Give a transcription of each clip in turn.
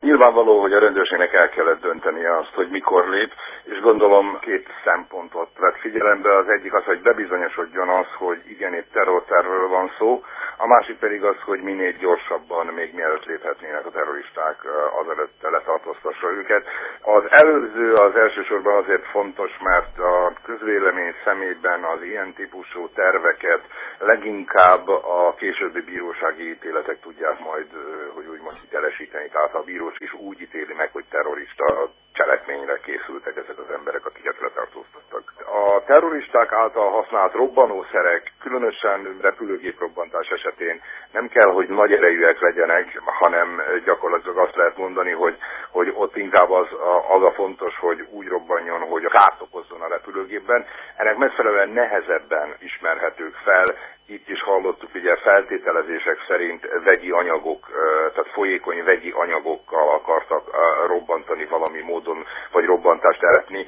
Nyilvánvaló, hogy a rendőrségnek el kellett döntenie azt, hogy mikor lép, és gondolom két szempontot vett figyelembe. Az egyik az, hogy bebizonyosodjon az, hogy igen, itt terrortervről van szó, a másik pedig az, hogy minél gyorsabban, még mielőtt léphetnének a terroristák, azelőtt letartóztassa őket. Az előző az elsősorban azért fontos, mert a közvélemény szemében az ilyen típusú terveket leginkább a későbbi bírósági ítéletek tudják majd, hogy úgymond hitelesíteni. Tehát a bírós is úgy ítéli meg, hogy terrorista cselekményre készültek ezek az emberek, akiket letartóztattak. A terroristák által használt robbanószerek, különösen repülőgéprobbantás esetén nem kell, hogy nagy erejűek legyenek, hanem gyakorlatilag azt lehet mondani, hogy ott inkább az a fontos, hogy úgy robbanjon, hogy kárt okozzon a repülőgépben. Ennek megfelelően nehezebben ismerhetők fel. Itt is hallottuk, ugye feltételezések szerint vegyi anyagok, tehát folyékony vegyi anyagokkal akartak robbantani valami módon, vagy robbantást eredni.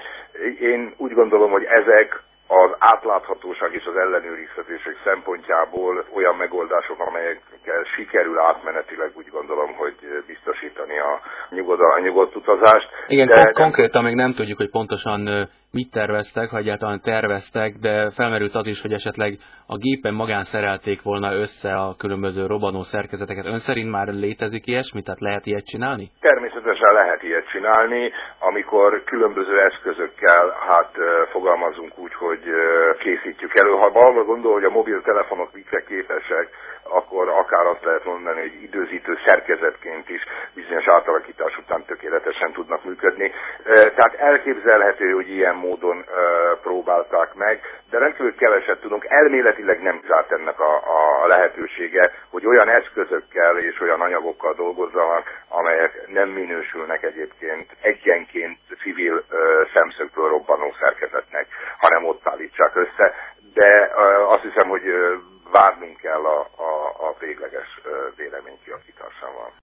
Én úgy gondolom, hogy ezek az átláthatóság és az ellenőrizhetőség szempontjából olyan megoldások, amelyekkel sikerül átmenetileg úgy gondolom, hogy biztosítani a nyugodt utazást. Igen, konkrétan még nem tudjuk, hogy pontosan mit terveztek, ha egyáltalán terveztek, de felmerült az is, hogy esetleg a gépen magán szerelték volna össze a különböző robbanó szerkezeteket. Ön szerint már létezik ilyesmi, tehát lehet ilyet csinálni? Természetesen lehet ilyet csinálni, amikor különböző eszközökkel, fogalmazunk úgy, hogy készítjük elő. Ha arra gondol, hogy a mobiltelefonok mikre képesek, akkor akár azt lehet mondani, hogy időzítő szerkezetként is bizonyos átalakítás után tökéletesen tudnak működni. Tehát elképzelhető, hogy ilyen módon próbálták meg, de rendkívül keveset tudunk. Elméletileg nem zárt ennek a lehetősége, hogy olyan eszközökkel és olyan anyagokkal dolgozzanak, amelyek nem minősülnek egyébként egyenként civil szemszögből robbanó szerkezetnek, hanem ott állítsák össze. De azt hiszem, hogy várnunk kell a végleges vélemény kialakításával.